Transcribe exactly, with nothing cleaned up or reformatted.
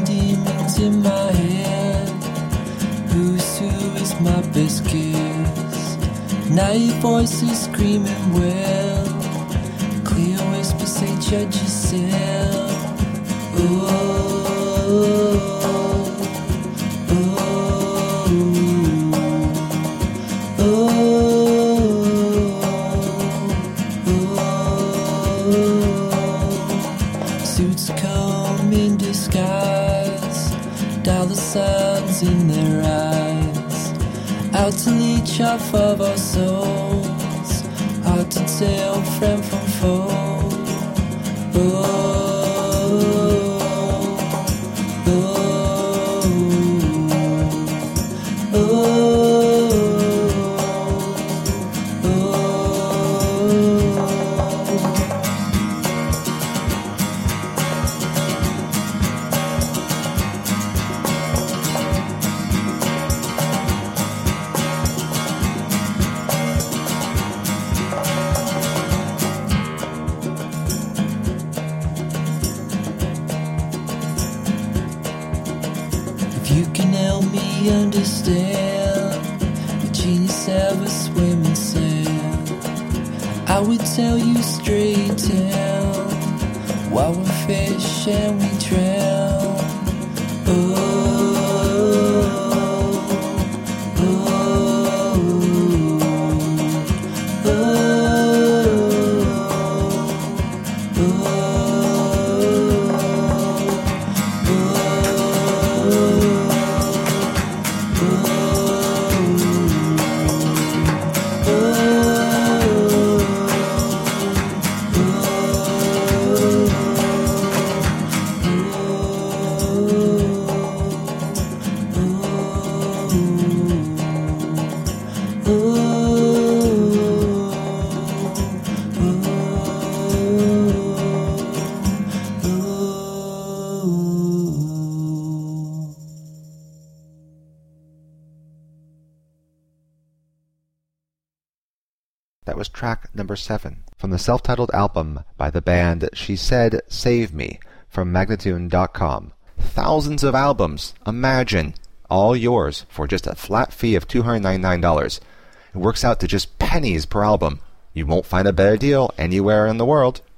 demons in my head. Who's who is my best kiss? Now your voice is screaming well. Clear whispers say judge yourself. Oh, oh, oh, oh. Suits come in disguise, dollar signs in their eyes, out to leech off of our souls, hard to tell friend from foe. Oh, understand the genius ever swim and sail. I would tell you straight down while we fish and we drown. Oh, oh, oh, oh, That was track number seven from the self-titled album by the band She Said Save Me from Magnatune dot com. Thousands of albums, imagine, all yours for just a flat fee of two hundred ninety-nine dollars. It works out to just pennies per album. You won't find a better deal anywhere in the world.